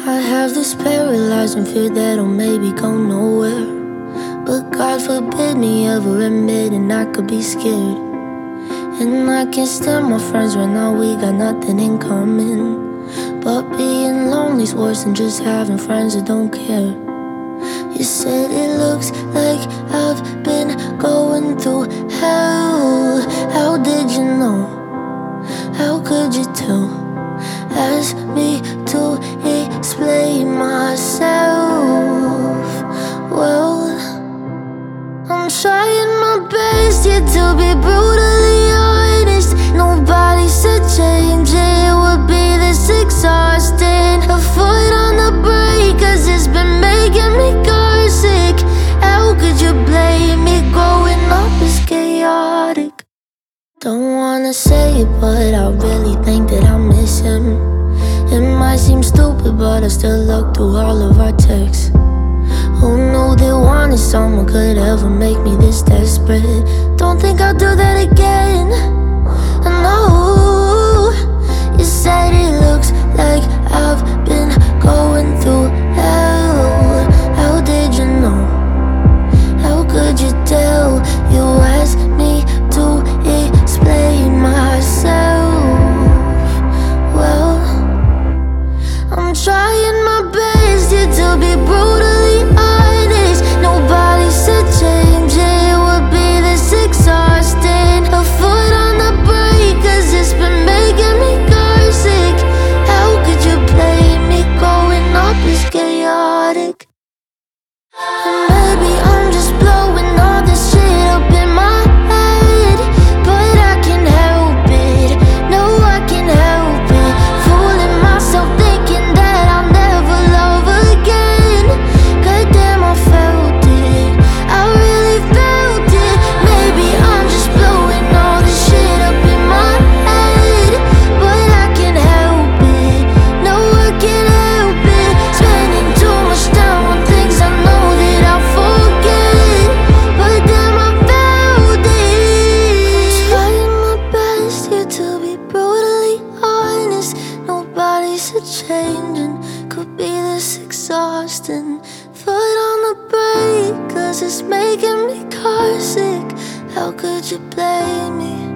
I have this paralyzing fear that I'll maybe go nowhere, but God forbid me ever admitting I could be scared. And I can't stand my friends right now, we got nothing in common, but being lonely's worse than just having friends that don't care. You said it looks like I've been going through hell. How did you know? How could you tell? Ask me to explain myself. Well, I'm trying my best yet to be brutally honest. Nobody said change it would be this exhausting. A foot on the brake, 'cause it's been making me car sick. How could you blame me? Growing up is chaotic. Don't wanna say it, but I really think that I miss him. It might seem stupid, but I still look through all of our texts. Who knew that wanting someone could ever make me this desperate? Don't think I'll do that again. No, you said it looks like I've been going through hell. How did you know? How could you tell? You asked me to explain myself. Well, I'm trying my best yet to be brutally honest. Nobody said change it would be this exhausting. A foot on the brake, 'cause it's been making me car sick. How could you blame me? Growing up is chaotic. And maybe I'm just blowing all this shit up in my head, but I can't help it. No, I can't help it. Fooling myself thinking that I'll never love again. Goddamn, I felt it. I really felt it. Maybe I'm just blowing all this shit up in my head, but I can't help it. No, I can't help it. Spending too much time on things I know that I'll forget, but damn, I felt it. Trying my best here to be brutally honest. Nobody said changing could be this exhausting. Foot on the brake, 'cause it's making me car sick. How could you blame me?